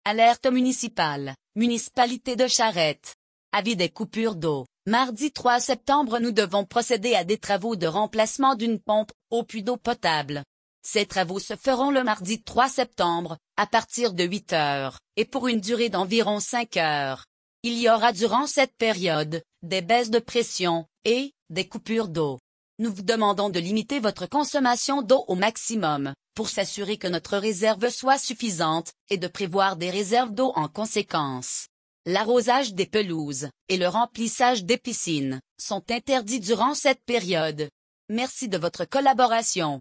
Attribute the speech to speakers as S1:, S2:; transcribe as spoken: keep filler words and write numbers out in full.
S1: Alerte municipale, municipalité de Charette. Avis des coupures d'eau. Mardi trois septembre, nous devons procéder à des travaux de remplacement d'une pompe au puits d'eau potable. Ces travaux se feront le mardi trois septembre, à partir de huit heures, et pour une durée d'environ cinq heures. Il y aura durant cette période, des baisses de pression, et, des coupures d'eau. Nous vous demandons de limiter votre consommation d'eau au maximum, pour s'assurer que notre réserve soit suffisante, et de prévoir des réserves d'eau en conséquence. L'arrosage des pelouses, et le remplissage des piscines, sont interdits durant cette période. Merci de votre collaboration.